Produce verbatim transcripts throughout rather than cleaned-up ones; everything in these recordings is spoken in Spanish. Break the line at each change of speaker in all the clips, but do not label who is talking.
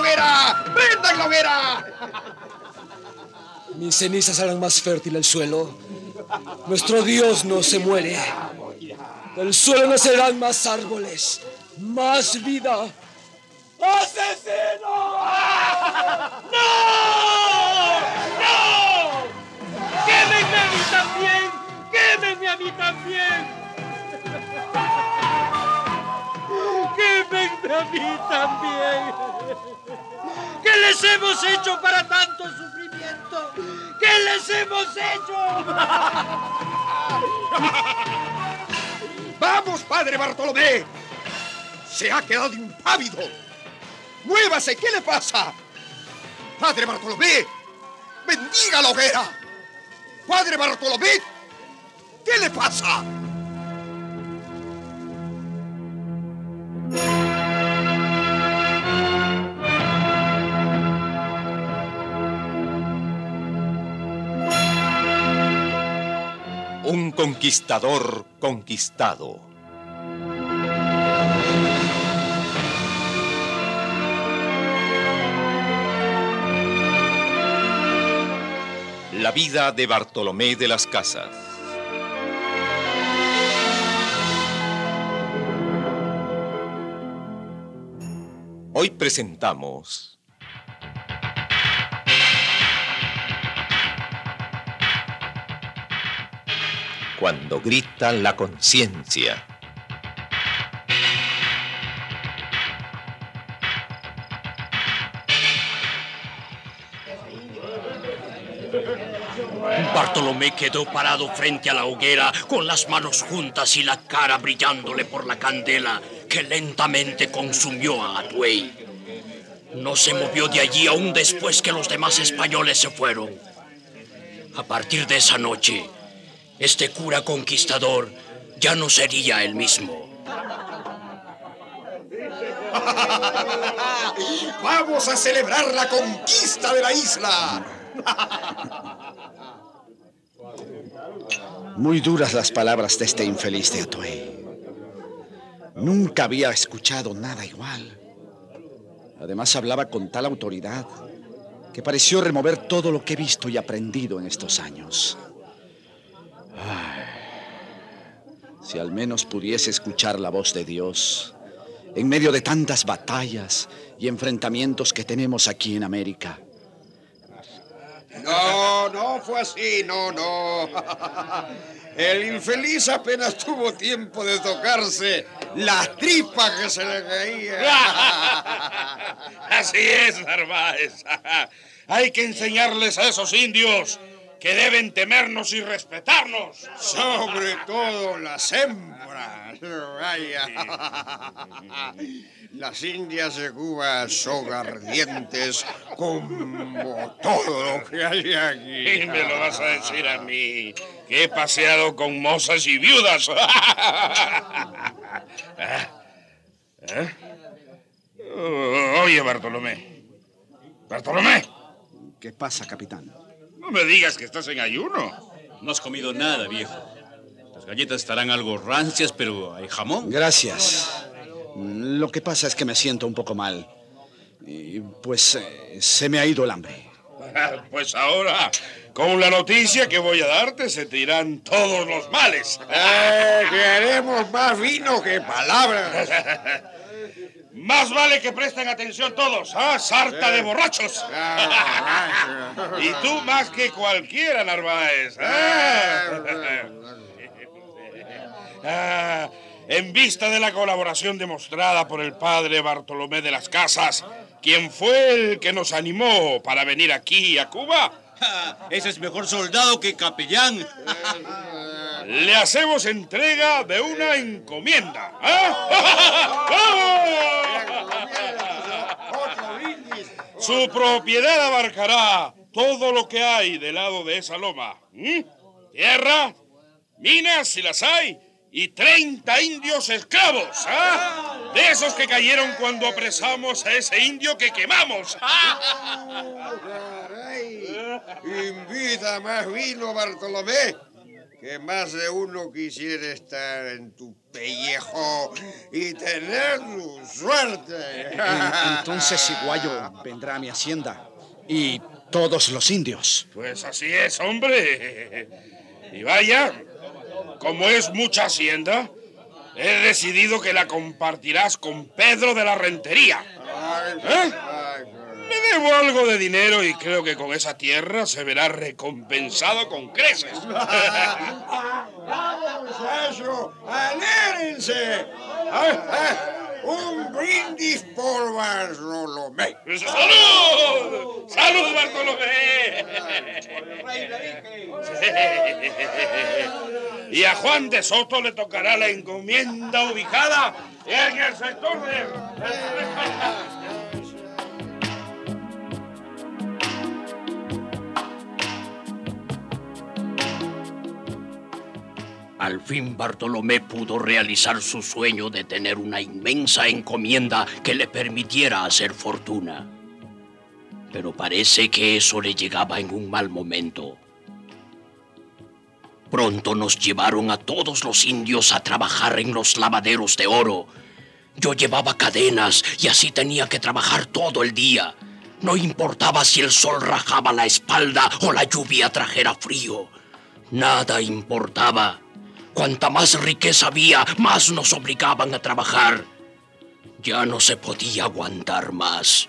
hoguera! ¡Prendan la hoguera!
Mis cenizas harán más fértil el suelo. Nuestro Dios no se muere. Del suelo nacerán más árboles, más vida. ¡Asesino!
¡No! ¡No! ¡Quémenme a mí también! ¡Quémenme a mí también! ¡Quémenme a mí también! ¿Qué les hemos hecho para tanto sufrimiento? ¿Qué les hemos hecho?
¡Vamos, padre Bartolomé! ¡Se ha quedado impávido! ¡Muévase! ¿Qué le pasa? ¡Padre Bartolomé! ¡Bendiga la hoguera! ¡Padre Bartolomé! ¿Qué le pasa?
Un conquistador conquistado. La vida de Bartolomé de las Casas. Hoy presentamos Cuando grita la conciencia.
Bartolomé quedó parado frente a la hoguera con las manos juntas y la cara brillándole por la candela que lentamente consumió a Atuey. No se movió de allí aún después que los demás españoles se fueron. A partir de esa noche, este cura conquistador ya no sería el mismo.
¡Vamos a celebrar la conquista de la isla!
Muy duras las palabras de este infeliz de Atuey. Nunca había escuchado nada igual. Además hablaba con tal autoridad que pareció remover todo lo que he visto y aprendido en estos años. Ay, si al menos pudiese escuchar la voz de Dios en medio de tantas batallas y enfrentamientos que tenemos aquí en América.
No, no fue así, no, no. El infeliz apenas tuvo tiempo de tocarse la tripa que se le caía.
Así es, Narváez. Hay que enseñarles a esos indios que deben temernos y respetarnos.
Sobre todo las hembras. Vaya. Las indias de Cuba son ardientes como todo lo que hay aquí.
Y me lo vas a decir a mí, que he paseado con mozas y viudas. ¿Eh? Oye, Bartolomé. Bartolomé.
¿Qué pasa, capitán?
No me digas que estás en ayuno.
No has comido nada, viejo. Las galletas estarán algo rancias, pero hay jamón.
Gracias. Lo que pasa es que me siento un poco mal. Y pues eh, se me ha ido el hambre.
Pues ahora, con la noticia que voy a darte, se te irán todos los males.
Eh, que haremos más vino que palabras.
Más vale que presten atención todos, ¿ah? ¡Sarta de borrachos! Y tú más que cualquiera, Narváez. ¿Ah? Ah, en vista de la colaboración demostrada por el padre Bartolomé de las Casas, quien fue el que nos animó para venir aquí a Cuba,
Ese es mejor soldado que capellán.
le hacemos entrega de una encomienda. ¿Eh? Su propiedad abarcará todo lo que hay del lado de esa loma. ¿Mm? Tierra, minas si las hay, y treinta indios esclavos. ¿Ah? De esos que cayeron cuando apresamos a ese indio que quemamos.
Invita más vino, Bartolomé, que más de uno quisiera estar en tu pellejo y tener tu suerte.
Entonces Ciguayo vendrá a mi hacienda y todos los indios.
Pues así es, hombre. Y vaya, como es mucha hacienda, he decidido que la compartirás con Pedro de la Rentería. ¿Eh? Le debo algo de dinero y creo que con esa tierra se verá recompensado con creces.
¡Vamos, muchacho! ¡Alérense! ¡Ah, ah! ¡Un brindis por Bartolomé!
¡Salud! ¡Salud, Bartolomé! Y a Juan de Soto le tocará la encomienda ubicada en el sector de...
Al fin Bartolomé pudo realizar su sueño de tener una inmensa encomienda que le permitiera hacer fortuna. Pero parece que eso le llegaba en un mal momento. Pronto nos llevaron a todos los indios a trabajar en los lavaderos de oro. Yo llevaba cadenas y así tenía que trabajar todo el día. No importaba si el sol rajaba la espalda o la lluvia trajera frío. Nada importaba. Cuanta más riqueza había, más nos obligaban a trabajar. Ya no se podía aguantar más.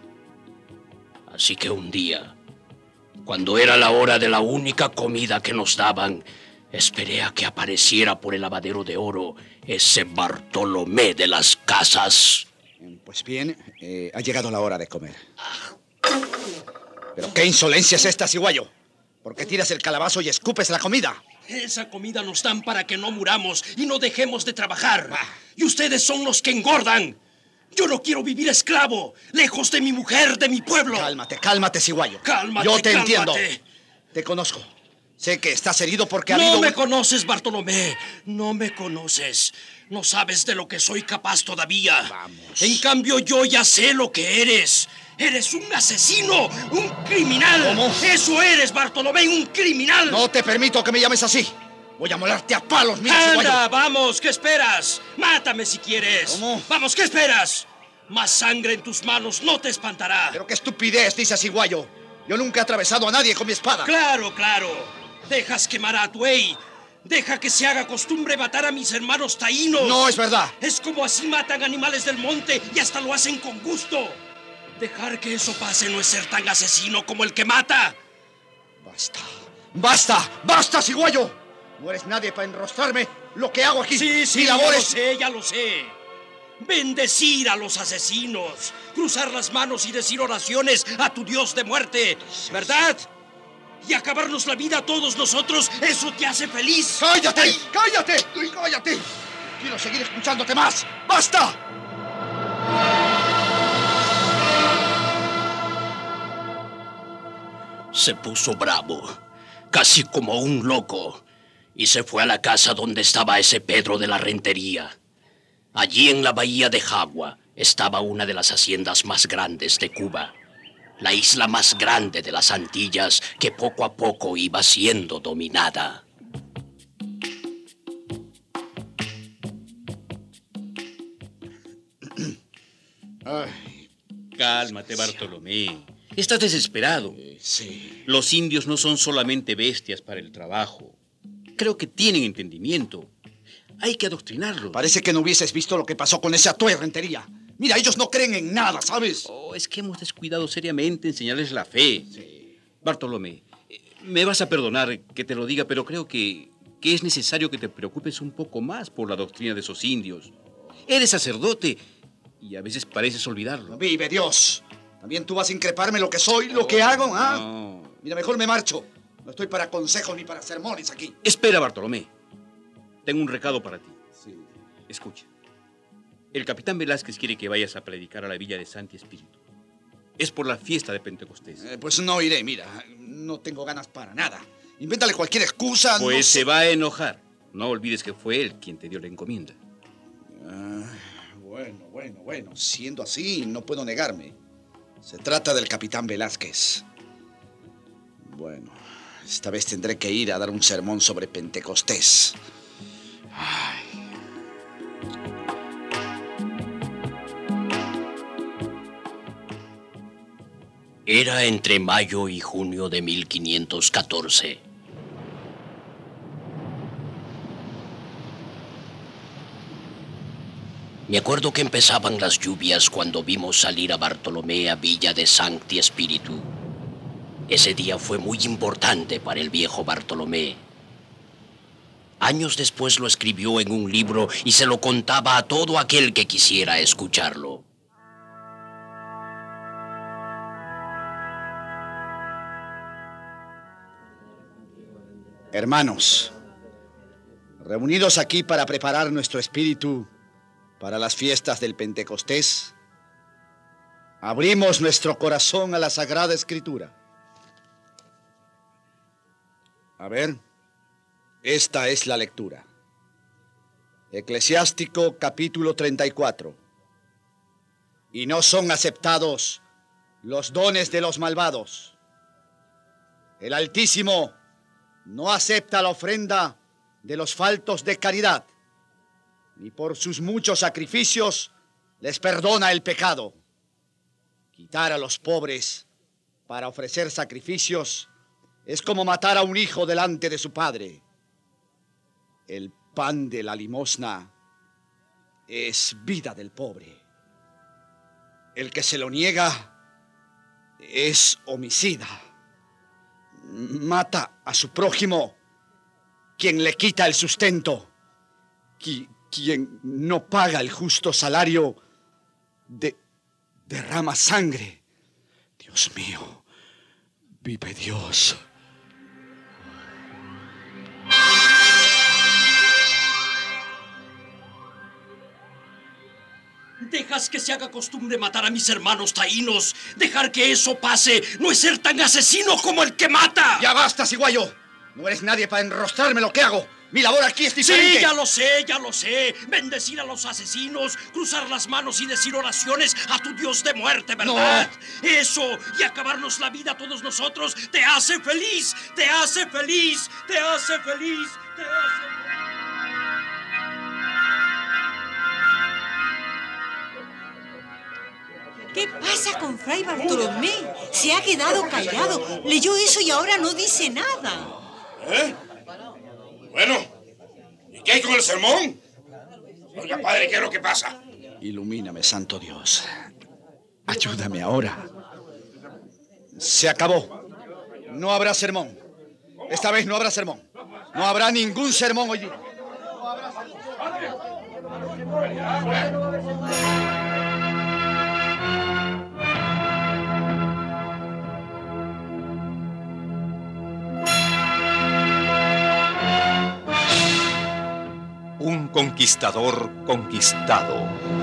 Así que un día, cuando era la hora de la única comida que nos daban, esperé a que apareciera por el lavadero de oro ese Bartolomé de las casas.
Pues bien, eh, ha llegado la hora de comer. ¿Pero qué insolencia es esta, Ciguayo? ¿Por qué tiras el calabazo y escupes la comida?
Esa comida nos dan para que no muramos y no dejemos de trabajar. Y ustedes son los que engordan. Yo no quiero vivir esclavo, lejos de mi mujer, de mi pueblo.
Cálmate, cálmate, Ciguayo.
Cálmate,
Yo te
cálmate.
entiendo. Te conozco. Sé que estás herido porque ha
No
habido...
me
un-
conoces, Bartolomé. No me conoces. No sabes de lo que soy capaz todavía.
Vamos.
En cambio, yo ya sé lo que eres. Eres un asesino, un criminal.
¿Cómo?
Eso eres, Bartolomé, un criminal.
No te permito que me llames así. Voy a molarte a palos, mira,
Anda,
Ciguayo.
vamos, ¿qué esperas? Mátame si quieres.
¿Cómo?
Vamos, ¿qué esperas? Más sangre en tus manos no te espantará.
Pero qué estupidez, dice Ciguayo. Yo nunca he atravesado a nadie con mi espada.
Claro, claro. Dejas quemar a Atuey. Deja que se haga costumbre matar a mis hermanos taínos.
No es verdad.
Es como así matan animales del monte y hasta lo hacen con gusto. Dejar que eso pase no es ser tan asesino como el que mata.
Basta. ¡Basta! ¡Basta, Ciguayo! No eres nadie para enrostrarme lo que hago aquí.
Sí, sí,
Mi
ya
labor
lo
es...
sé, ya lo sé. Bendecir a los asesinos, cruzar las manos y decir oraciones a tu Dios de muerte, ¿verdad? Y acabarnos la vida a todos nosotros, ¿eso te hace feliz?
¡Cállate! ¡Cállate! ¡Cállate! Quiero seguir escuchándote más. ¡Basta!
Se puso bravo, casi como un loco, y se fue a la casa donde estaba ese Pedro de la Rentería. Allí en la bahía de Jagua estaba una de las haciendas más grandes de Cuba, la isla más grande de las Antillas que poco a poco iba siendo dominada.
Ay,
Cálmate, Bartolomé. Estás desesperado.
sí.
Los indios no son solamente bestias para el trabajo. Creo que tienen entendimiento. Hay que adoctrinarlos.
Parece que no hubieses visto lo que pasó con esa Atuey Rentería. Mira, ellos no creen en nada, ¿sabes?
Oh, es que hemos descuidado seriamente enseñarles la fe. Bartolomé, eh, me vas a perdonar que te lo diga, pero creo que, que es necesario que te preocupes un poco más por la doctrina de esos indios. Eres sacerdote y a veces pareces olvidarlo.
Vive Dios. También tú vas a increparme lo que soy, lo que hago, ¿ah?
No.
Mira, mejor me marcho. No estoy para consejos ni para sermones aquí.
Espera, Bartolomé. Tengo un recado para ti.
Sí.
Escucha. El capitán Velázquez quiere que vayas a predicar a la villa de Santi Espíritu. Es por la fiesta de Pentecostés.
Eh, pues no iré, mira. No tengo ganas para nada. Invéntale cualquier excusa.
Pues
no
se
sé.
va a enojar. No olvides que fue él quien te dio la encomienda.
Ah, bueno, bueno, bueno. Siendo así, no puedo negarme. Se trata del capitán Velázquez. Bueno, Esta vez tendré que ir a dar un sermón sobre Pentecostés. Ay.
Era entre mayo y junio de mil quinientos catorce. Me acuerdo que empezaban las lluvias cuando vimos salir a Bartolomé a Villa de Sancti Spiritu. Ese día fue muy importante para el viejo Bartolomé. Años después lo escribió en un libro y se lo contaba a todo aquel que quisiera escucharlo.
Hermanos, reunidos aquí para preparar nuestro espíritu para las fiestas del Pentecostés, abrimos nuestro corazón a la Sagrada Escritura. A ver, esta es la lectura. Eclesiástico capítulo treinta y cuatro. Y no son aceptados los dones de los malvados. El Altísimo no acepta la ofrenda de los faltos de caridad, ni por sus muchos sacrificios les perdona el pecado. Quitar a los pobres para ofrecer sacrificios es como matar a un hijo delante de su padre. El pan de la limosna es vida del pobre. El que se lo niega es homicida. Mata a su prójimo quien le quita el sustento, qui, quien no paga el justo salario, de, derrama sangre. Dios mío, vive Dios.
Dejas que se haga costumbre matar a mis hermanos taínos. Dejar que eso pase no es ser tan asesino como el que mata.
Ya basta, cigüeño. No eres nadie para enrostrarme lo que hago. Mi labor aquí es diferente.
Sí, ya lo sé, ya lo sé. Bendecir a los asesinos, cruzar las manos y decir oraciones a tu Dios de muerte, ¿verdad? No. Eso, y acabarnos la vida a todos nosotros, te hace feliz, te hace feliz, te hace feliz, te hace feliz.
¿Qué pasa con Fray Bartolomé? Se ha quedado callado. Leyó eso y ahora no dice nada.
¿Eh? Bueno, ¿y qué hay con el sermón? Oiga, padre, ¿qué es lo que pasa?
Ilumíname, santo Dios. Ayúdame ahora. Se acabó. No habrá sermón. Esta vez no habrá sermón. No habrá ningún sermón hoy día. No habrá sermón.
Un conquistador conquistado.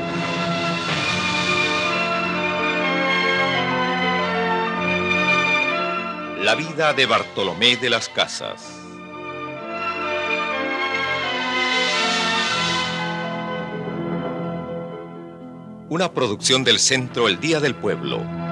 La vida de Bartolomé de las Casas. Una producción del Centro El Día del Pueblo.